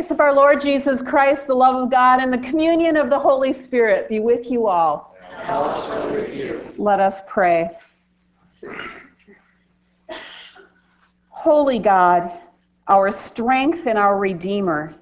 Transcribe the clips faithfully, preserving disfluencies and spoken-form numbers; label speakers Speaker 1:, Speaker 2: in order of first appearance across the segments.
Speaker 1: Grace of our Lord Jesus Christ, the love of God, and the communion of the Holy Spirit be with you all.
Speaker 2: And also with you.
Speaker 1: Let us pray. Holy God, our strength and our Redeemer,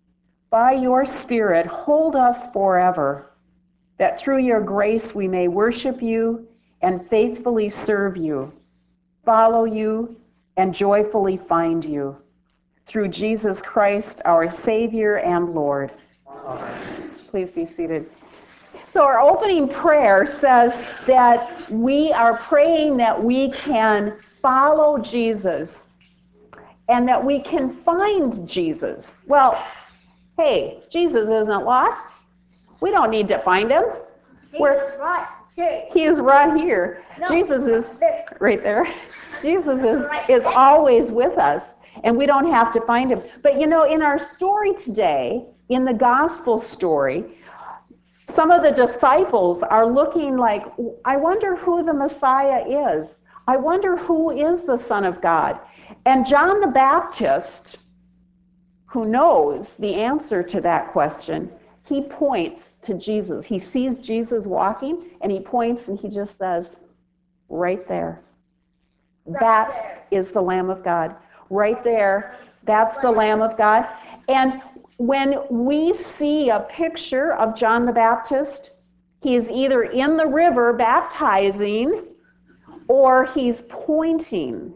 Speaker 1: by your Spirit, hold us forever, that through your grace we may worship you and faithfully serve you, follow you, and joyfully find you. Through Jesus Christ, our Savior and Lord.
Speaker 2: Amen.
Speaker 1: Please be seated. So our opening prayer says that we are praying that we can follow Jesus and that we can find Jesus. Well, hey, Jesus isn't lost. We don't need to find him.
Speaker 3: We're right here.
Speaker 1: He is right here.
Speaker 3: No,
Speaker 1: Jesus is
Speaker 3: there.
Speaker 1: right there. Jesus is, is always with us, and we don't have to find him. But you know, in our story today, in the gospel story, some of the disciples are looking like, I wonder who the Messiah is. I wonder who is the Son of God. And John the Baptist, who knows the answer to that question, he points to Jesus. He sees Jesus walking, and he points and he just says, right there.
Speaker 3: Right
Speaker 1: that
Speaker 3: there.
Speaker 1: is the Lamb of God. Right there, that's the Lamb of God. And when we see a picture of John the Baptist, he is either in the river baptizing or he's pointing.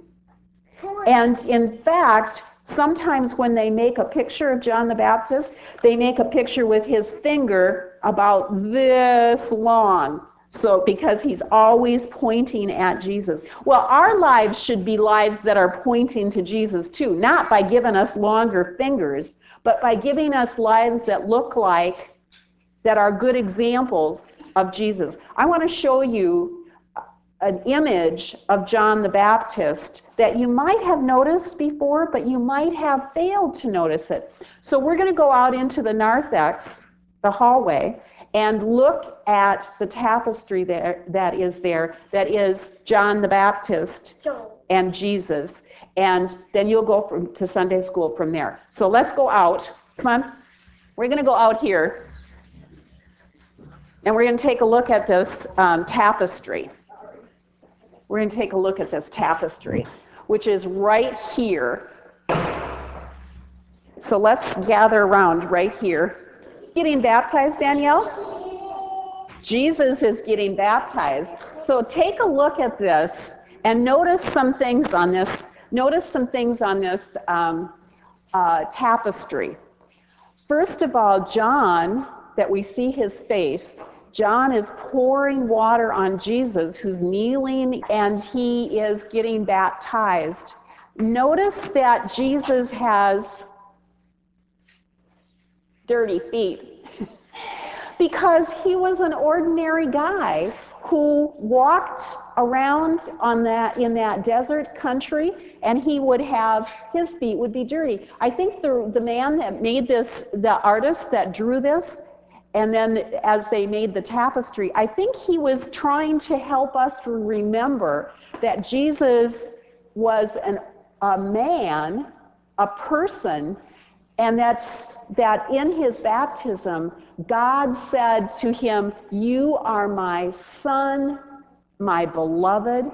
Speaker 1: And in fact, sometimes when they make a picture of John the Baptist, they make a picture with his finger about this long. So, because he's always pointing at Jesus. Well, our lives should be lives that are pointing to Jesus too, not by giving us longer fingers, but by giving us lives that look like, that are good examples of Jesus. I want to show you an image of John the Baptist that you might have noticed before, but you might have failed to notice it. So we're going to go out into the narthex, the hallway, and look at the tapestry there that is there, that is John the Baptist and Jesus. And then you'll go from, to Sunday school from there. So let's go out. Come on. We're going to go out here. And we're going to take a look at this um, tapestry. We're going to take a look at this tapestry, which is right here. So let's gather around right here. Getting baptized, Danielle? Jesus is getting baptized. So take a look at this and notice some things on this. Notice some things on this um, uh, tapestry. First of all, John, that we see his face, John is pouring water on Jesus, who's kneeling, and he is getting baptized. Notice that Jesus has dirty feet because he was an ordinary guy who walked around on that in that desert country, and he would have, his feet would be dirty. I think the the man that made this, the artist that drew this, and then as they made the tapestry, I think he was trying to help us to remember that Jesus was an, a man, a person, and that's that in his baptism, God said to him, "You are my son, my beloved."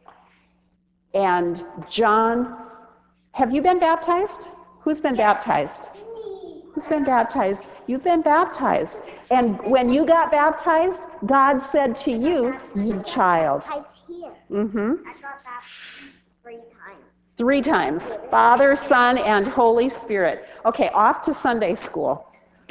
Speaker 1: And John, have you been baptized? Who's been baptized? Who's been baptized? You've been baptized. And when you got baptized, God said to you, "You child."
Speaker 3: Here.
Speaker 1: Mm-hmm.
Speaker 3: I got that three times.
Speaker 1: Three times. Father, Son, and Holy Spirit. Okay, off to Sunday school.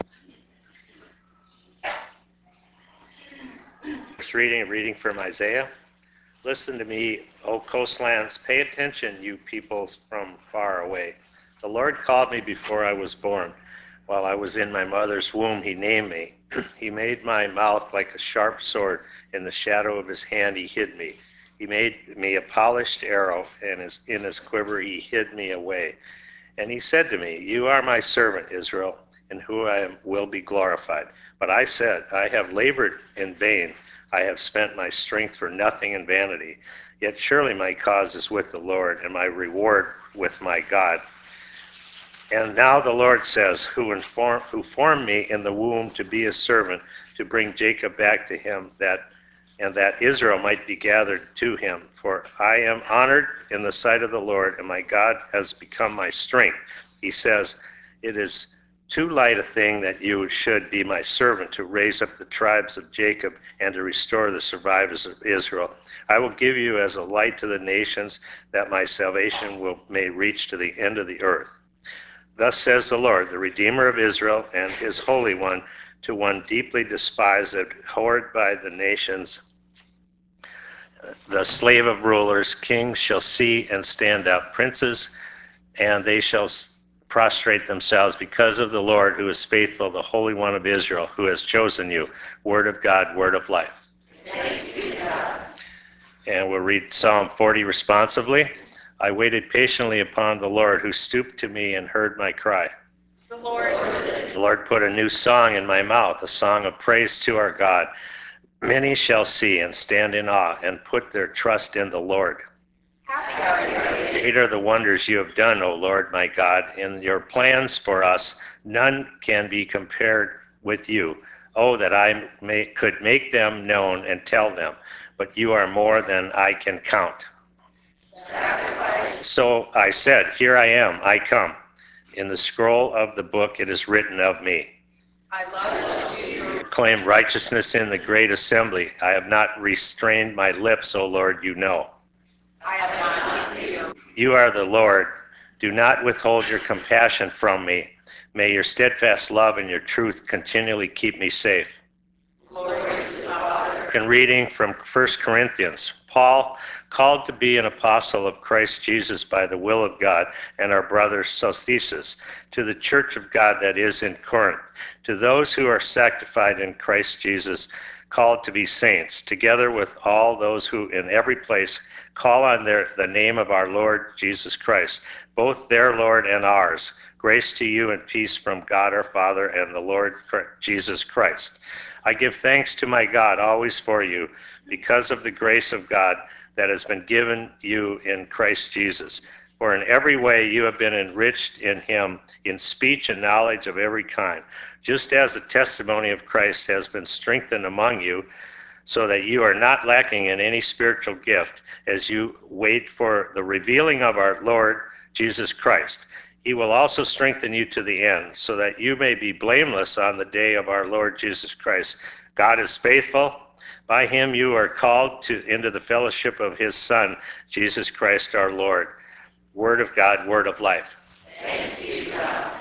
Speaker 4: First reading, a reading from Isaiah. Listen to me, O coastlands. Pay attention, you peoples from far away. The Lord called me before I was born. While I was in my mother's womb, he named me. He made my mouth like a sharp sword. In the shadow of his hand, he hid me. He made me a polished arrow, and his, in his quiver he hid me away. And he said to me, "You are my servant, Israel, in whom I am, will be glorified." But I said, "I have labored in vain. I have spent my strength for nothing in vanity. Yet surely my cause is with the Lord, and my reward with my God. And now the Lord says, who inform, who formed me in the womb to be his servant, to bring Jacob back to him, that and that Israel might be gathered to him. For I am honored in the sight of the Lord, and my God has become my strength. He says, it is too light a thing that you should be my servant, to raise up the tribes of Jacob and to restore the survivors of Israel. I will give you as a light to the nations, that my salvation will may reach to the end of the earth. Thus says the Lord, the Redeemer of Israel and his Holy One, to one deeply despised and abhorred by the nations, the slave of rulers, kings shall see and stand up, princes, and they shall prostrate themselves because of the Lord who is faithful, the Holy One of Israel, who has chosen you. Word of God, word of life.
Speaker 2: Thanks be to God.
Speaker 4: And we'll read Psalm forty responsively. I waited patiently upon the Lord, who stooped to me and heard my cry.
Speaker 2: The Lord
Speaker 4: The Lord put a new song in my mouth, a song of praise to our God. Many shall see and stand in awe and put their trust in the Lord.
Speaker 2: happy are you.
Speaker 4: Great are the wonders you have done, O Lord my God. In your plans for us, none can be compared with you. Oh, that I may, could make them known and tell them, but you are more than I can count.
Speaker 2: Sacrifice.
Speaker 4: So I said, here I am, I come. In the scroll of the book it is written of me.
Speaker 2: I love to do your
Speaker 4: Proclaim righteousness in the great assembly. I have not restrained my lips, O Lord, you know.
Speaker 2: I have not given you.
Speaker 4: You are the Lord. Do not withhold your compassion from me. May your steadfast love and your truth continually keep me safe.
Speaker 2: Glory to the Father.
Speaker 4: In reading from First Corinthians, Paul, called to be an apostle of Christ Jesus by the will of God, and our brother Sosthesis, to the church of God that is in Corinth, to those who are sanctified in Christ Jesus, called to be saints, together with all those who in every place call on their, the name of our Lord Jesus Christ, both their Lord and ours. Grace to you and peace from God our Father and the Lord Jesus Christ. I give thanks to my God always for you, because of the grace of God that has been given you in Christ Jesus. For in every way you have been enriched in him, in speech and knowledge of every kind, just as the testimony of Christ has been strengthened among you, so that you are not lacking in any spiritual gift as you wait for the revealing of our Lord Jesus Christ. He will also strengthen you to the end, so that you may be blameless on the day of our Lord Jesus Christ. God is faithful. By him you are called to into the fellowship of his Son, Jesus Christ our Lord. Word of God, word of life.
Speaker 2: Thanks be to God.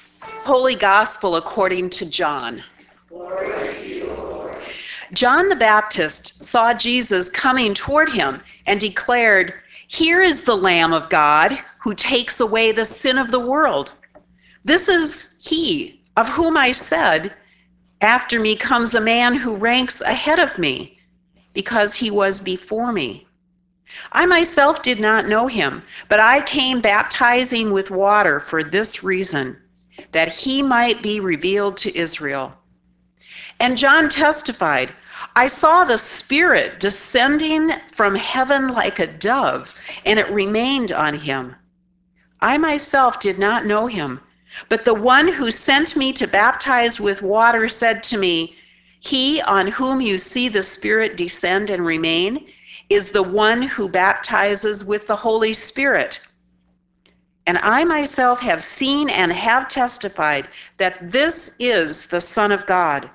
Speaker 1: Holy Gospel according to John.
Speaker 2: Glory to you, O Lord.
Speaker 1: John the Baptist saw Jesus coming toward him and declared, "Here is the Lamb of God who takes away the sin of the world. This is he of whom I said, after me comes a man who ranks ahead of me, because he was before me. I myself did not know him, but I came baptizing with water for this reason, that he might be revealed to Israel." And John testified, "I saw the Spirit descending from heaven like a dove, and it remained on him. I myself did not know him, but the one who sent me to baptize with water said to me, 'He on whom you see the Spirit descend and remain is the one who baptizes with the Holy Spirit.' And I myself have seen and have testified that this is the Son of God."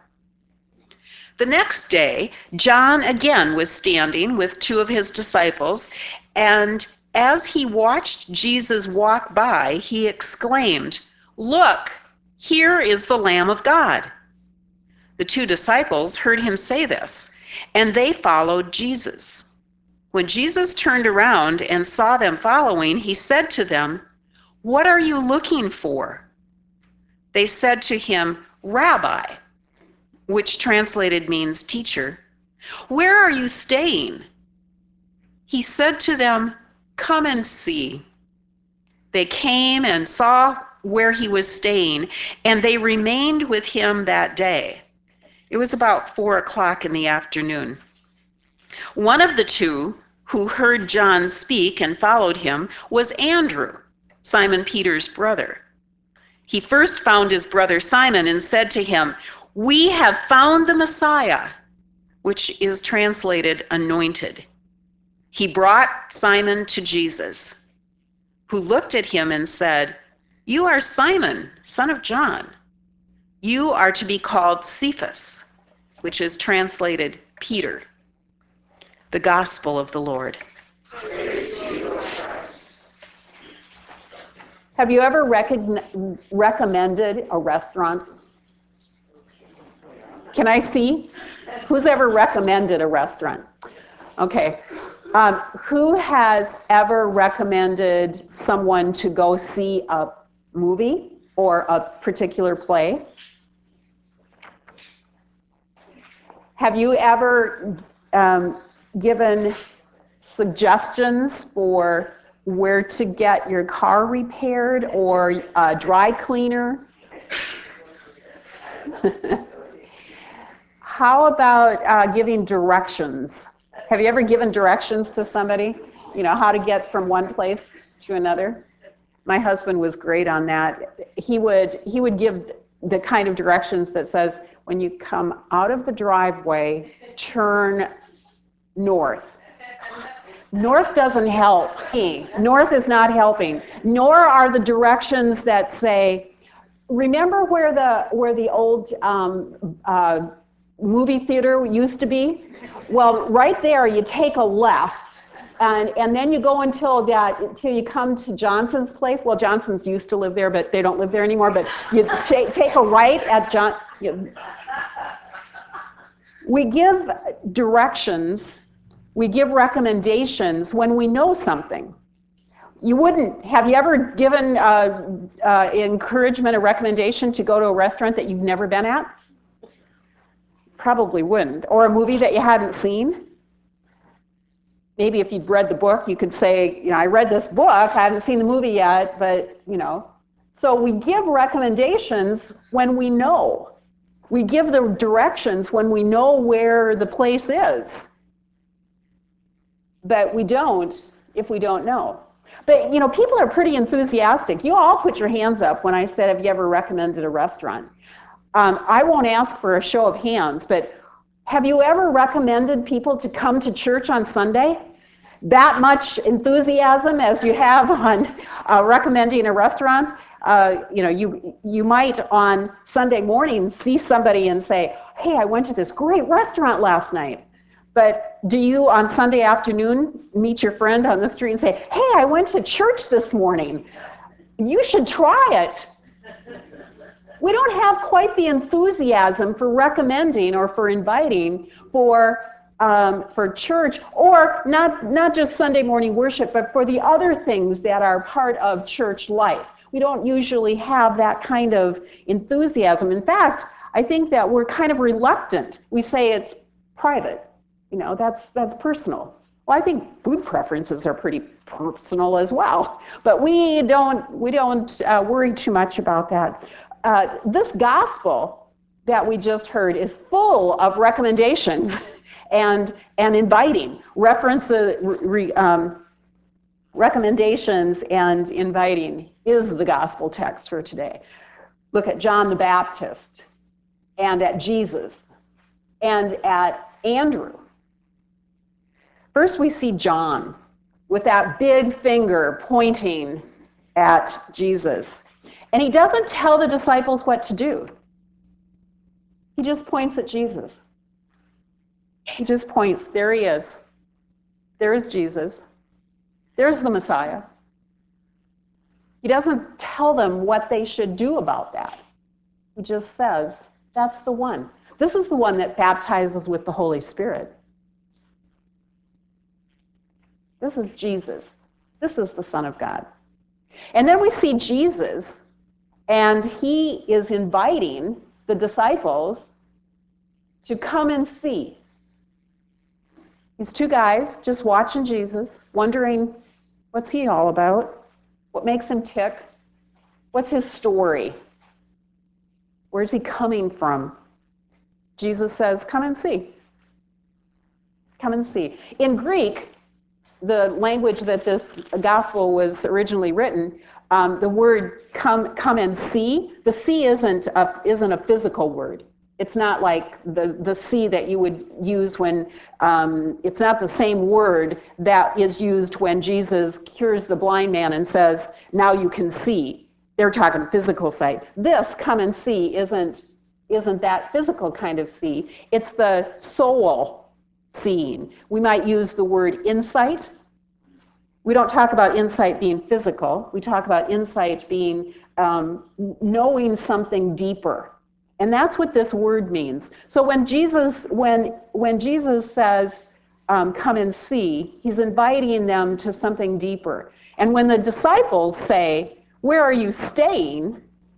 Speaker 1: The next day, John again was standing with two of his disciples, and as he watched Jesus walk by, he exclaimed, "Look, here is the Lamb of God." The two disciples heard him say this, and they followed Jesus. When Jesus turned around and saw them following, he said to them, "What are you looking for?" They said to him, "Rabbi," which translated means teacher, "where are you staying?" He said to them, "Come and see." They came and saw where he was staying, and they remained with him that day. It was about four o'clock in the afternoon. One of the two who heard John speak and followed him was Andrew, Simon Peter's brother. He first found his brother Simon and said to him, "We have found the Messiah," which is translated anointed. He brought Simon to Jesus, who looked at him and said, "You are Simon, son of John. You are to be called Cephas," which is translated Peter. The Gospel of the Lord. Have you ever recogn- recommended a restaurant? Can I see? Who's ever recommended a restaurant? Okay. Um, who has ever recommended someone to go see a movie or a particular play? Have you ever um, given suggestions for where to get your car repaired or a dry cleaner? How about uh, giving directions? Have you ever given directions to somebody? You know, how to get from one place to another? My husband was great on that. He would he would give the kind of directions that says, when you come out of the driveway, turn north. North doesn't help. North is not helping. Nor are the directions that say, remember where the where the old um, uh, movie theater used to be? Well, right there, you take a left, and and then you go until that until you come to Johnson's place. Well, Johnson's used to live there, but they don't live there anymore. But you take take a right at John. You, we give directions. We give recommendations when we know something. You wouldn't, have you ever given uh, uh, encouragement or recommendation to go to a restaurant that you've never been at? Probably wouldn't. Or a movie that you hadn't seen? Maybe if you'd read the book, you could say, you know, I read this book, I haven't seen the movie yet, but, you know. So we give recommendations when we know. We give the directions when we know where the place is. But we don't if we don't know. But, you know, people are pretty enthusiastic. You all put your hands up when I said, have you ever recommended a restaurant? Um, I won't ask for a show of hands, but have you ever recommended people to come to church on Sunday? That much enthusiasm as you have on uh, recommending a restaurant? Uh, you know, you, you might on Sunday morning see somebody and say, hey, I went to this great restaurant last night. But do you on Sunday afternoon meet your friend on the street and say, hey, I went to church this morning. You should try it. We don't have quite the enthusiasm for recommending or for inviting for um, for church, or not, not just Sunday morning worship, but for the other things that are part of church life. We don't usually have that kind of enthusiasm. In fact, I think that we're kind of reluctant. We say it's private. You know, that's that's personal. Well, I think food preferences are pretty personal as well, but we don't we don't uh, worry too much about that. Uh, this gospel that we just heard is full of recommendations and and inviting references, re, um, recommendations and inviting is the gospel text for today. Look at John the Baptist, and at Jesus, and at Andrew. First, we see John with that big finger pointing at Jesus. And he doesn't tell the disciples what to do. He just points at Jesus. He just points. There he is. There is Jesus. There's the Messiah. He doesn't tell them what they should do about that. He just says, that's the one. This is the one that baptizes with the Holy Spirit. This is Jesus. This is the Son of God. And then we see Jesus, and he is inviting the disciples to come and see. These two guys just watching Jesus, wondering, what's he all about? What makes him tick? What's his story? Where's he coming from? Jesus says, come and see. Come and see. In Greek, the language that this gospel was originally written, Um, the word come come and see, the see isn't a, isn't a physical word. It's not like the, the see that you would use when, um, it's not the same word that is used when Jesus cures the blind man and says, now you can see. They're talking physical sight. This come and see isn't, isn't that physical kind of see. It's the soul seeing. We might use the word insight. We don't talk about insight being physical. We talk about insight being um, knowing something deeper. And that's what this word means. So when Jesus, when, when Jesus says, um, come and see, he's inviting them to something deeper. And when the disciples say, where are you staying?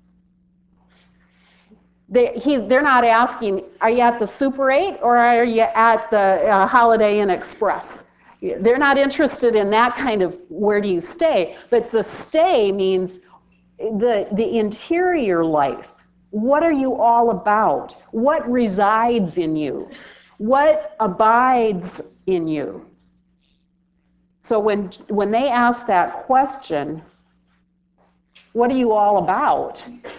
Speaker 1: They, he, they're not asking, are you at the Super eight or are you at the uh, Holiday Inn Express? They're not interested in that kind of where do you stay. But the stay means the, the interior life. What are you all about? What resides in you? What abides in you? So when, when they ask that question, what are you all about?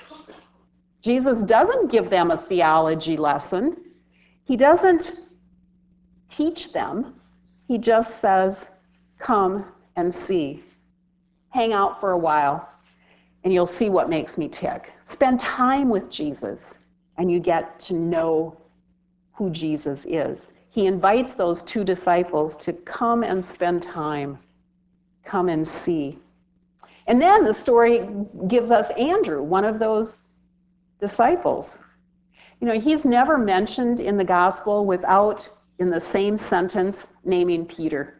Speaker 1: Jesus doesn't give them a theology lesson. He doesn't teach them. He just says, come and see. Hang out for a while, and you'll see what makes me tick. Spend time with Jesus, and you get to know who Jesus is. He invites those two disciples to come and spend time, come and see. And then the story gives us Andrew, one of those disciples. You know, he's never mentioned in the gospel without, in the same sentence, naming Peter.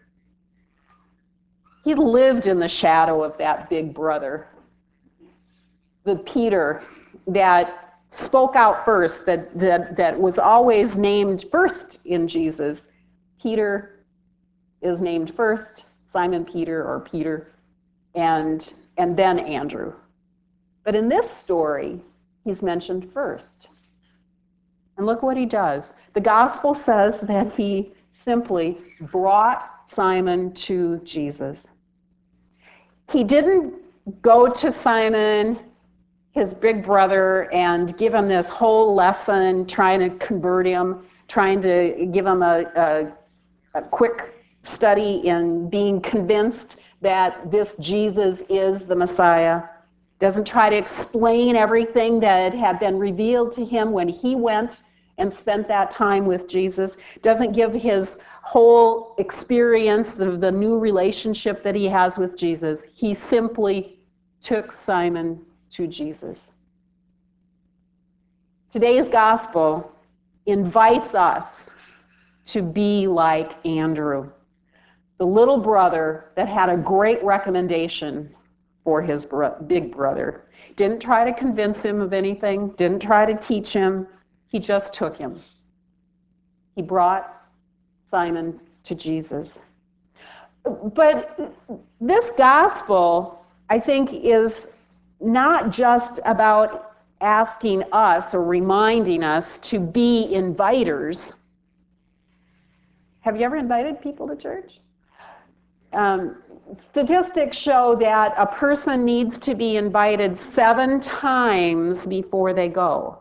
Speaker 1: He lived in the shadow of that big brother. The Peter that spoke out first, that, that, that was always named first in Jesus. Peter is named first, Simon Peter or Peter, and, and then Andrew. But in this story, he's mentioned first. And look what he does. The gospel says that he simply brought Simon to Jesus. He didn't go to Simon, his big brother, and give him this whole lesson, trying to convert him, trying to give him a, a, a quick study in being convinced that this Jesus is the Messiah. Doesn't try to explain everything that had been revealed to him when he went and spent that time with Jesus. Doesn't give his whole experience, the, the new relationship that he has with Jesus. He simply took Simon to Jesus. Today's gospel invites us to be like Andrew, the little brother that had a great recommendation for his bro- big brother. Didn't try to convince him of anything, didn't try to teach him, he just took him. He brought Simon to Jesus. But this gospel, I think, is not just about asking us or reminding us to be inviters. Have you ever invited people to church? Um, statistics show that a person needs to be invited seven times before they go.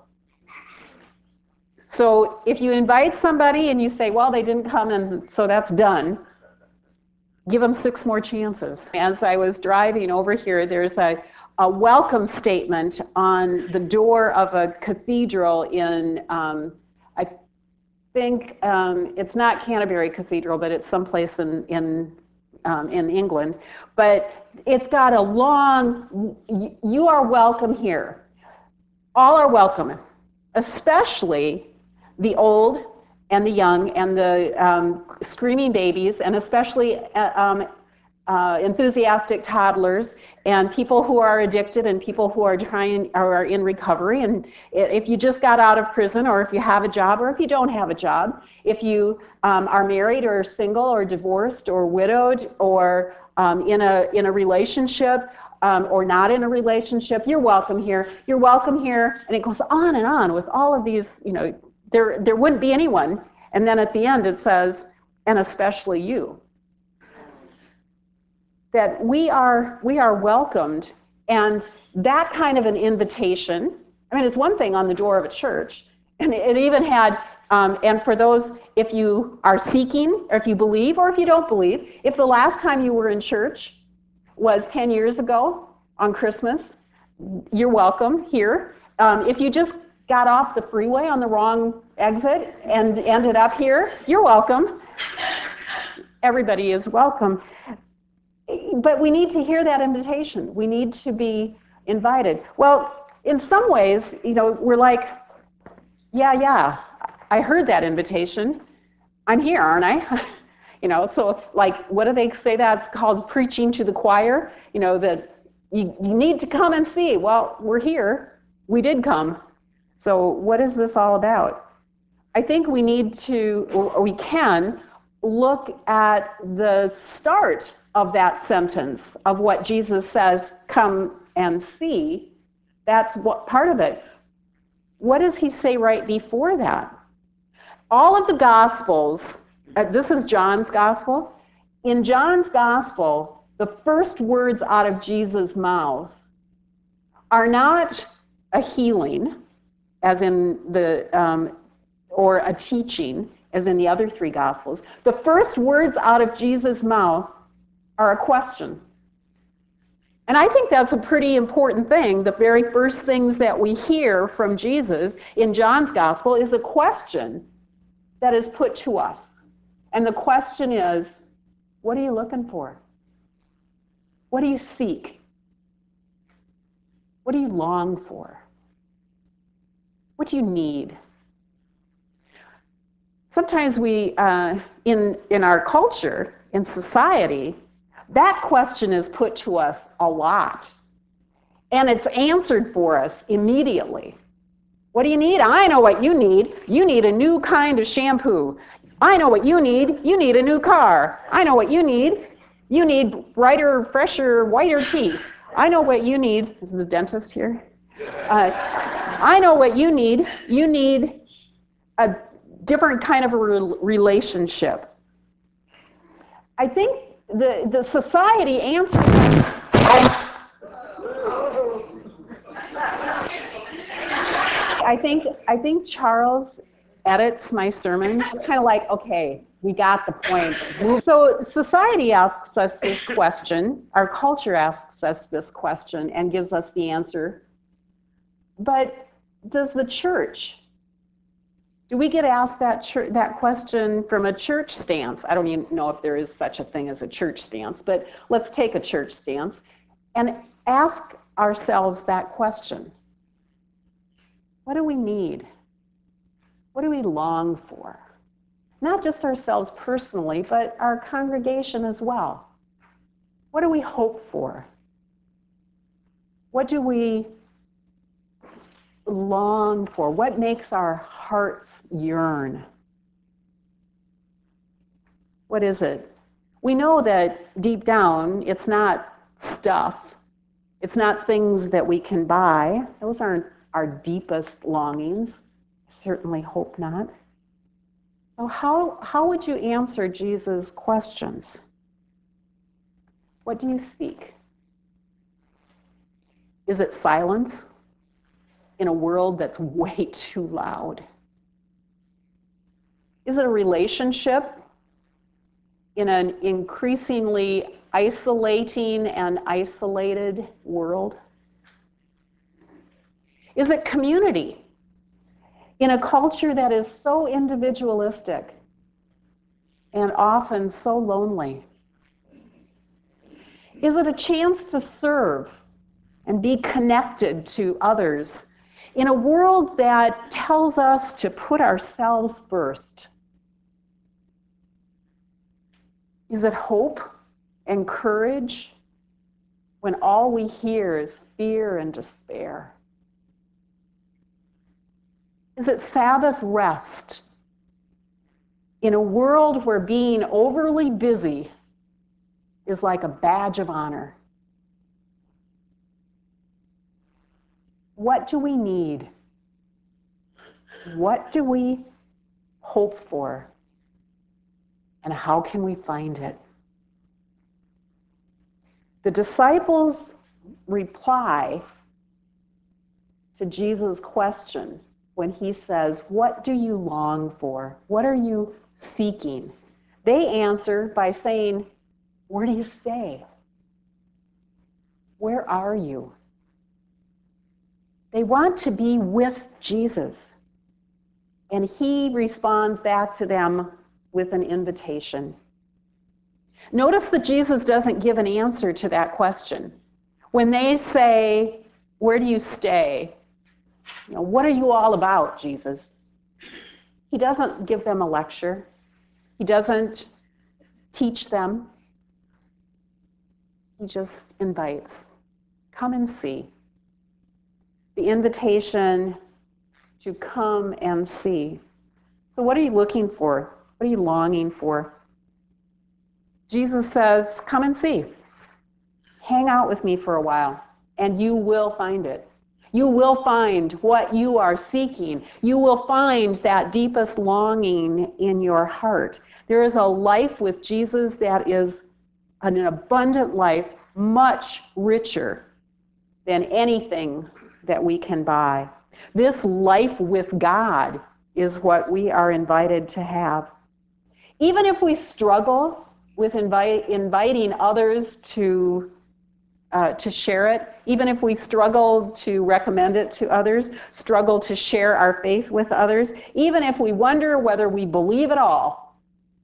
Speaker 1: So if you invite somebody and you say, well, they didn't come and so that's done, give them six more chances. As I was driving over here, there's a, a welcome statement on the door of a cathedral in, um, I think um, it's not Canterbury Cathedral, but it's someplace in, in Um, in England, but it's got a long, you are welcome here. All are welcome, especially the old and the young and the um, screaming babies, and especially uh, um, uh, enthusiastic toddlers and people who are addicted and people who are trying or are in recovery. And if you just got out of prison, or if you have a job, or if you don't have a job, if you um, are married or single or divorced or widowed or um, in a in a relationship um, or not in a relationship, you're welcome here. You're welcome here, and it goes on and on with all of these. You know, there there wouldn't be anyone, and then at the end it says, and especially you. That we are we are welcomed And that kind of an invitation, I mean, it's one thing on the door of a church, and it even had, um, and for those, if you are seeking, or if you believe, or if you don't believe, if the last time you were in church was ten years ago on Christmas, you're welcome here. Um, if you just got off the freeway on the wrong exit and ended up here, you're welcome. Everybody is welcome. But we need to hear that invitation. We need to be invited. Well, in some ways, you know, we're like, yeah, yeah, I heard that invitation. I'm here, aren't I? You know, so like, what do they say that's called preaching to the choir? You know, that you, you need to come and see. Well, we're here. We did come. So what is this all about? I think we need to, or we can, look at the start of that sentence of what Jesus says, come and see. That's what part of it. What does he say right before that? All of the Gospels, uh, this is John's Gospel. In John's Gospel, the first words out of Jesus' mouth are not a healing, as in the, um, or a teaching, as in the other three Gospels. The first words out of Jesus' mouth are a question. And I think that's a pretty important thing. The very first things that we hear from Jesus in John's Gospel is a question that is put to us. And the question is, what are you looking for? What do you seek? What do you long for? What do you need? Sometimes we, uh, in, in our culture, in society, that question is put to us a lot. And it's answered for us immediately. What do you need? I know what you need. You need a new kind of shampoo. I know what you need. You need a new car. I know what you need. You need brighter, fresher, whiter teeth. I know what you need. Is the dentist here? Uh, I know what you need. You need a different kind of a re- relationship. I think the, the society answers I think I think Charles edits my sermons kind of like, okay, we got the point. So society asks us this question, our culture asks us this question and gives us the answer. But does the church, do we get asked that church, that question from a church stance? I don't even know if there is such a thing as a church stance, but let's take a church stance and ask ourselves that question. What do we need? What do we long for? Not just ourselves personally, but our congregation as well. What do we hope for? What do we long for? What makes our hearts yearn? What is it? We know that deep down, it's not stuff. It's not things that we can buy. Those aren't our deepest longings. Certainly hope not. So how, how would you answer Jesus' questions? What do you seek? Is it silence in a world that's way too loud? Is it a relationship in an increasingly isolating and isolated world? Is it community in a culture that is so individualistic and often so lonely? Is it a chance to serve and be connected to others in a world that tells us to put ourselves first? Is it hope and courage when all we hear is fear and despair? Is it Sabbath rest in a world where being overly busy is like a badge of honor? What do we need? What do we hope for? And how can we find it? The disciples reply to Jesus' question when he says, "What do you long for? What are you seeking?" They answer by saying, "Where do you stay? Where are you?" They want to be with Jesus. And he responds back to them with an invitation. Notice that Jesus doesn't give an answer to that question. When they say, "Where do you stay? You know, what are you all about, Jesus?" He doesn't give them a lecture. He doesn't teach them. He just invites, "Come and see." The invitation to come and see. So what are you looking for? What are you longing for? Jesus says, "Come and see. Hang out with me for a while, and you will find it. You will find what you are seeking. You will find that deepest longing in your heart." There is a life with Jesus that is an abundant life, much richer than anything that we can buy. This life with God is what we are invited to have. Even if we struggle with invite, inviting others to, uh, to share it, even if we struggle to recommend it to others, struggle to share our faith with others, even if we wonder whether we believe it all,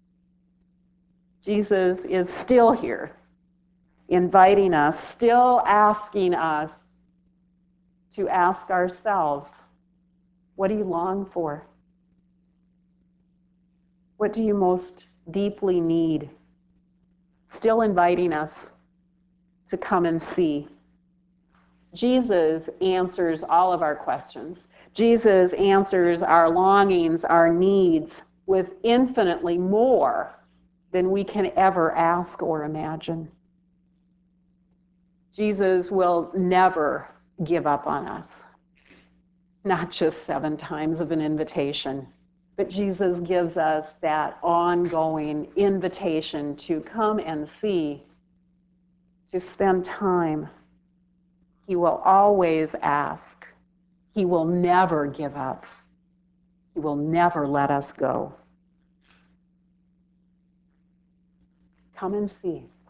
Speaker 1: Jesus is still here, inviting us, still asking us to ask ourselves, what do you long for? What do you most deeply need? Still inviting us to come and see. Jesus answers all of our questions. Jesus answers our longings, our needs, with infinitely more than we can ever ask or imagine. Jesus will never give up on us. Not just seven times of an invitation, but Jesus gives us that ongoing invitation to come and see, to spend time. He will always ask. He will never give up. He will never let us go. Come and see.